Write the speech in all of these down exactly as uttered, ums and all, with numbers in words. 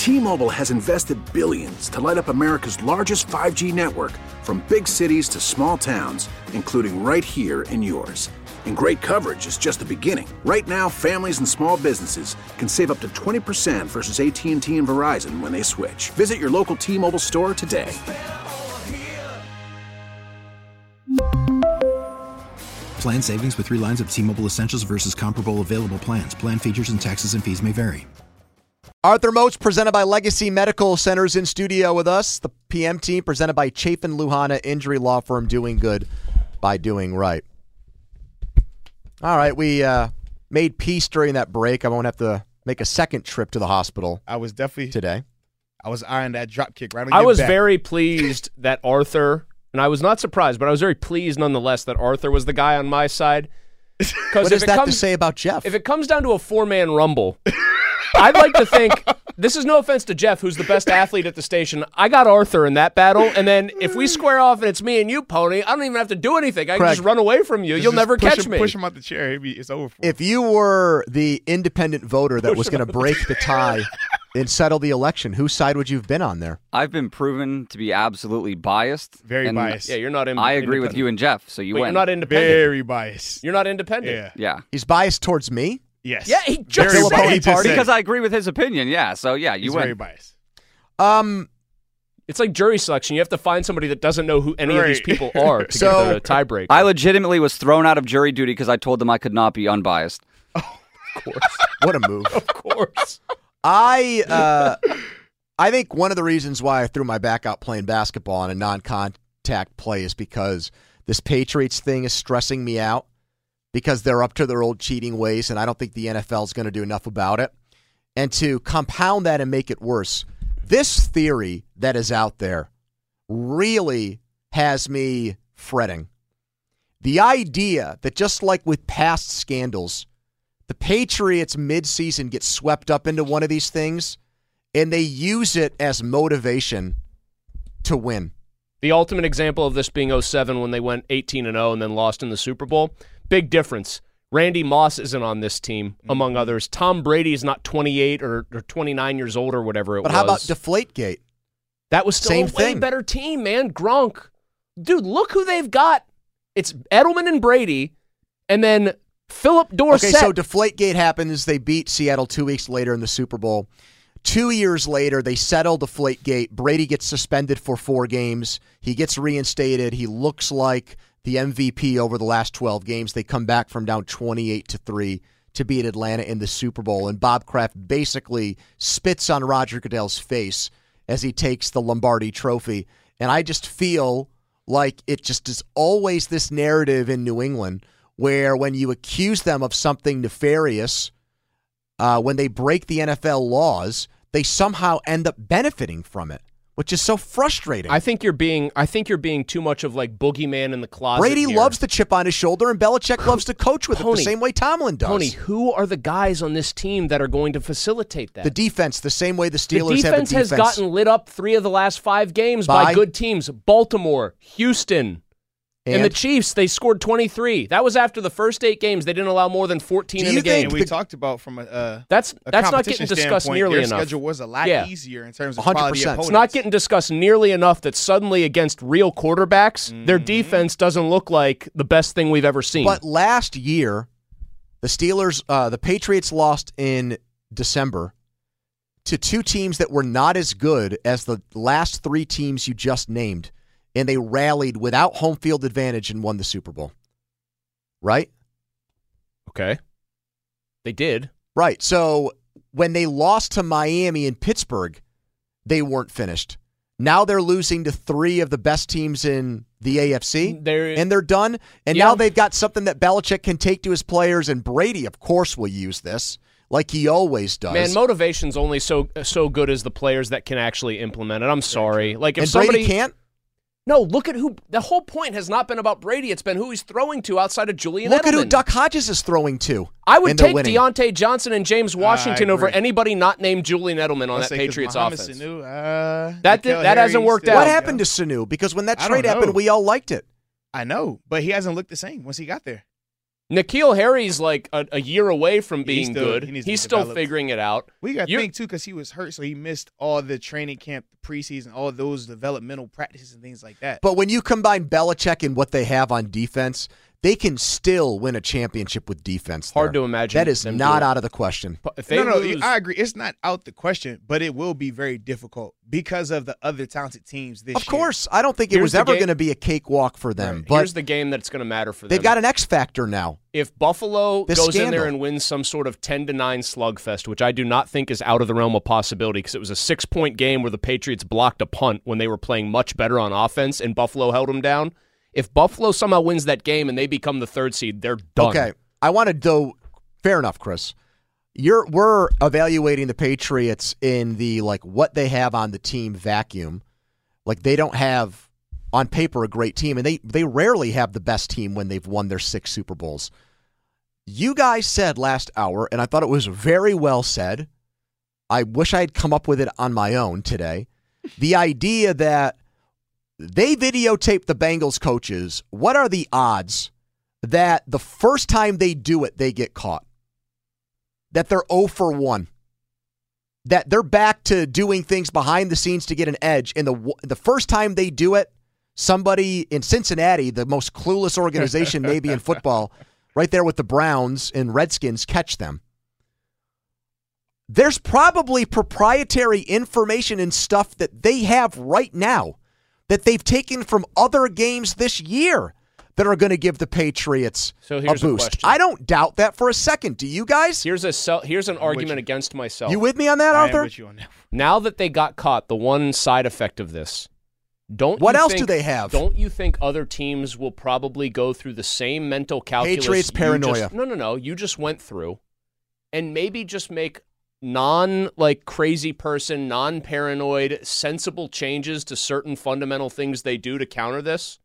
T-Mobile has invested billions to light up America's largest five G network, from big cities to small towns, including right here in yours. And great coverage is just the beginning. Right now, families and small businesses can save up to twenty percent versus A T and T and Verizon when they switch. Visit your local T-Mobile store today. Plan savings with three lines of T-Mobile Essentials versus comparable available plans. Plan features and taxes and fees may vary. Arthur Moats, presented by Legacy Medical Centers, in studio with us. The P M team, presented by Chafin Luhana Injury Law Firm, doing good by doing right. All right, we uh, made peace during that break. I won't have to make a second trip to the hospital. I was definitely today. I was eyeing that drop kick right on I your was back. very pleased that Arthur, and I was not surprised, but I was very pleased nonetheless that Arthur was the guy on my side. What is that comes, to say about Jeff? If it comes down to a four-man rumble, I'd like to think, this is no offense to Jeff, who's the best athlete at the station. I got Arthur in that battle, and then if we square off and it's me and you, Pony, I don't even have to do anything. I Craig, can just run away from you. You'll never push catch him, me. Push him out the chair. It's over for him. If you were the independent voter that was going to break the tie and settle the election, whose side would you have been on there? I've been proven to be absolutely biased. Very and biased. Yeah, you're not in, I agree with you and Jeff, so you Wait, win. You're not independent. Very biased. You're not independent. Yeah. Yeah. He's biased towards me? Yes. Yeah, he just Very said biased. it. He just said Because it. I agree with his opinion, yeah. So, yeah, you He's win. very biased. Um, It's like jury selection. You have to find somebody that doesn't know who any of these Right. people are to So- get the tiebreak. I legitimately was thrown out of jury duty because I told them I could not be unbiased. Of course. what a move. Of course. I uh, I think one of the reasons why I threw my back out playing basketball on a non-contact play is because this Patriots thing is stressing me out, because they're up to their old cheating ways, and I don't think the N F L is going to do enough about it. And to compound that and make it worse, this theory that is out there really has me fretting. The idea that, just like with past scandals, the Patriots midseason get swept up into one of these things, and they use it as motivation to win. The ultimate example of this being oh seven when they went eighteen and oh and then lost in the Super Bowl. Big difference. Randy Moss isn't on this team, among mm-hmm. others. Tom Brady is not twenty-eight or, or twenty-nine years old or whatever it but was. But how about Deflategate? That was still Same a thing. way better team, man. Gronk. Dude, look who they've got. It's Edelman and Brady, and then Philip Dorsett. Okay, so Deflategate happens. They beat Seattle two weeks later in the Super Bowl. Two years later, they settle Deflategate. Brady gets suspended for four games. He gets reinstated. He looks like the M V P over the last twelve games. They come back from down twenty-eight to three to beat Atlanta in the Super Bowl. And Bob Kraft basically spits on Roger Goodell's face as he takes the Lombardi trophy. And I just feel like it just is always this narrative in New England where when you accuse them of something nefarious, uh, when they break the N F L laws, they somehow end up benefiting from it, which is so frustrating. I think you're being I think you're being too much of like boogeyman in the closet. Brady here. loves the chip on his shoulder, and Belichick loves to coach with Tony, it the same way Tomlin does. Tony, who are the guys on this team that are going to facilitate that? The defense, the same way the Steelers the defense have a defense. has gotten lit up three of the last five games by, By? good teams. Baltimore, Houston, and, And? the Chiefs. They scored twenty-three. That was after the first eight games. They didn't allow more than fourteen Do in you a game. And we the- talked about from a, uh, That's a that's not competition getting discussed standpoint, nearly their enough. schedule was a lot Yeah. easier in terms of one hundred quality percent. opponents. It's not getting discussed nearly enough that suddenly against real quarterbacks, Mm-hmm. their defense doesn't look like the best thing we've ever seen. But last year, the Steelers, uh, the Patriots lost in December to two teams that were not as good as the last three teams you just named, and they rallied without home field advantage and won the Super Bowl. Right? Okay. They did. Right. So when they lost to Miami and Pittsburgh, they weren't finished. Now they're losing to three of the best teams in the A F C, They're, and they're done. And Yeah. now they've got something that Belichick can take to his players, and Brady, of course, will use this like he always does. Man, motivation's only so so good as the players that can actually implement it. I'm sorry. Like if and somebody Brady can't? No, look at who the whole point has not been about Brady. It's been who he's throwing to outside of Julian Look Edelman. at who Duck Hodges is throwing to. I would and they're take winning. Deontay Johnson and James Washington over agree. anybody not named Julian Edelman on Let's that say 'cause Patriots Mohamed offense. Sanu, uh, That did- N'Keal that hasn't Harry worked still, out. What you happened know? to Sanu? Because when that I trade don't happened, know. we all liked it. I know, but he hasn't looked the same once he got there. N'Keal Harry's like a, a year away from Yeah, being he's still- good. he needs to He's be still developed. figuring it out. We got to You're- think, too, because he was hurt, so he missed all the training camp, the preseason, all those developmental practices and things like that. But when you combine Belichick and what they have on defense, they can still win a championship with defense. Hard there. to imagine That is them not doing it. out of the question. But if they no, no, lose, I agree. It's not out the question, but it will be very difficult because of the other talented teams this Of year. course, I don't think it Here's was the ever game- going to be a cakewalk for them. Right. But here's the game that's going to matter for them. they've got an X factor now. If Buffalo The goes in scandal. there and wins some sort of ten to nine slugfest, which I do not think is out of the realm of possibility because it was a six-point game where the Patriots blocked a punt when they were playing much better on offense and Buffalo held them down. If Buffalo somehow wins that game and they become the third seed, they're done. Okay, I want to do. Fair enough, Chris. You're we're evaluating the Patriots in the like what they have on the team vacuum. Like they don't have on paper a great team, and they they rarely have the best team when they've won their six Super Bowls. You guys said last hour, and I thought it was very well said. I wish I had come up with it on my own today. The idea that they videotape the Bengals coaches. What are the odds that the first time they do it, they get caught? That they're zero for one? That they're back to doing things behind the scenes to get an edge. And the the first time they do it, somebody in Cincinnati, the most clueless organization maybe in football, right there with the Browns and Redskins, catch them. There's probably proprietary information and stuff that they have right now that they've taken from other games this year that are going to give the Patriots So a here's a boost. question. I don't doubt that for a second. Do you guys? Here's a sel- here's an argument you. against myself. You with me on that, I am Arthur? with you on that. Now that they got caught, the one side effect of this, don't What you else think- do they have? Don't you think other teams will probably go through the same mental calculus? Patriots you paranoia. just- no, no, no. You just went through, and maybe just make non like crazy person, non paranoid, sensible changes to certain fundamental things they do to counter this.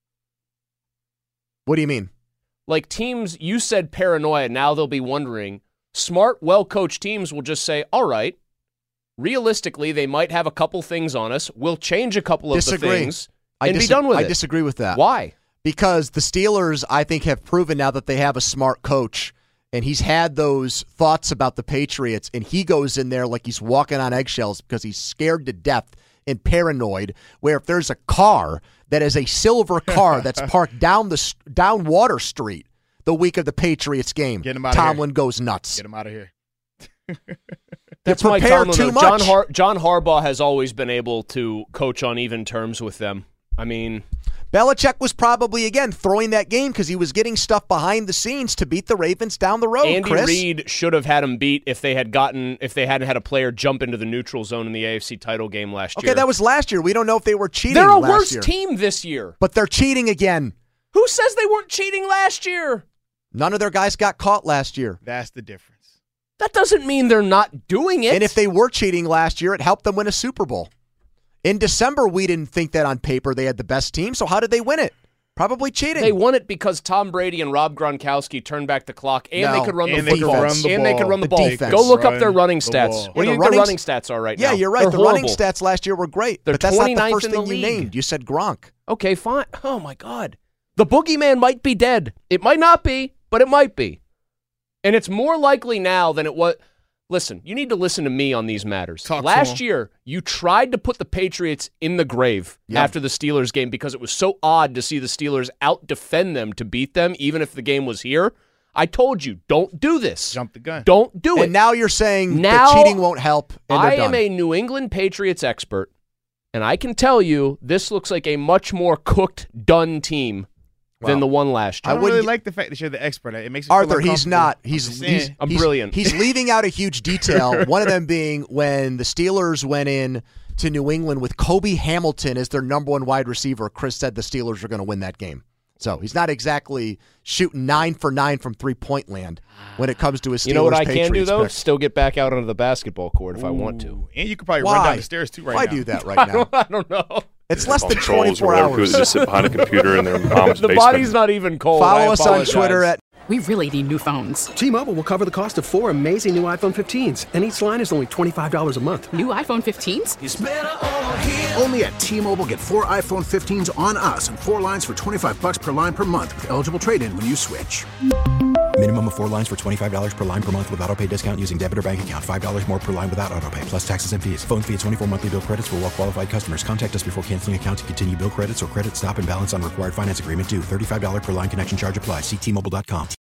What do you mean? Like teams, you said paranoia. Now they'll be wondering. Smart, well-coached teams will just say, "All right." Realistically, they might have a couple things on us. We'll change a couple of Disagree. the things I and dis- be done with I it. disagree with that. Why? Because the Steelers, I think, have proven now that they have a smart coach, and he's had those thoughts about the Patriots, and he goes in there like he's walking on eggshells because he's scared to death and paranoid, where if there's a car that is a silver car that's parked down the s- down Water Street the week of the Patriots game, Get him outta Tomlin here. goes nuts. Get him out of here. That's You Mike prepare Tomlin, too though. John, much. Har- John Harbaugh has always been able to coach on even terms with them. I mean, Belichick was probably, again, throwing that game because he was getting stuff behind the scenes to beat the Ravens down the road, Andy Chris. Reid should have had him beat if they had gotten if they hadn't had a player jump into the neutral zone in the A F C title game last Okay, year. that was last year. We don't know if they were cheating They're a last worse year. team this year. But they're cheating again. Who says they weren't cheating last year? None of their guys got caught last year. That's the difference. That doesn't mean they're not doing it. And if they were cheating last year, it helped them win a Super Bowl. In December, we didn't think that on paper they had the best team, so how did they win it? Probably cheating. They won it because Tom Brady and Rob Gronkowski turned back the clock, and No, they could run and the they could football, run the and they ball. could run the, The ball. defense. Go look up Run their running the stats. ball. What Yeah, do you the think their running running s- stats are right yeah, now? you're right. They're the horrible. running stats last year were great. They're but that's not the twenty-ninth first in thing the you league. named. You said Gronk. Okay, fine. Oh, my God. The boogeyman might be dead. It might not be, but it might be. And it's more likely now than it was. Listen, you need to listen to me on these matters. Talk to Last him. year, you tried to put the Patriots in the grave Yeah. after the Steelers game because it was so odd to see the Steelers out-defend them to beat them, even if the game was here. I told you, don't do this. Jump the gun. Don't do it. And now you're saying Now, that cheating won't help, and they're I done. am a New England Patriots expert, and I can tell you this looks like a much more cooked, done team than Wow. the one last I year. don't wouldn't really g- like the fact that you're the expert. It makes me feel Arthur, he's uncomfortable. not. I'm He's just he's, saying. I'm he's- brilliant. He's leaving out a huge detail. One of them being when the Steelers went in to New England with Kobe Hamilton as their number one wide receiver. Chris said the Steelers are going to win that game. So he's not exactly shooting nine for nine from three point land when it comes to his Steelers. You know what I can do, Patriots though? pick. Still get back out onto the basketball court if I want to. Ooh, and you could probably Why? run down the stairs too right Why now. do that I right now? don't, I don't know. It's less than Trolls or twenty-four whatever, hours. who just sit behind a computer in their mom's The basement. body's not even cold. I Follow us on apologize. Twitter at we really need new phones. T-Mobile will cover the cost of four amazing new iPhone fifteens, and each line is only twenty-five dollars a month. New iPhone fifteens? It's better over here. Only at T-Mobile, get four iPhone fifteens on us and four lines for twenty-five bucks per line per month with eligible trade-in when you switch. Minimum of four lines for twenty-five dollars per line per month with autopay discount using debit or bank account. five dollars more per line without autopay, plus taxes and fees. Phone fee at twenty-four monthly bill credits for well-qualified customers. Contact us before canceling account to continue bill credits or credit stop and balance on required finance agreement due. thirty-five dollars per line connection charge applies. See T Mobile dot com.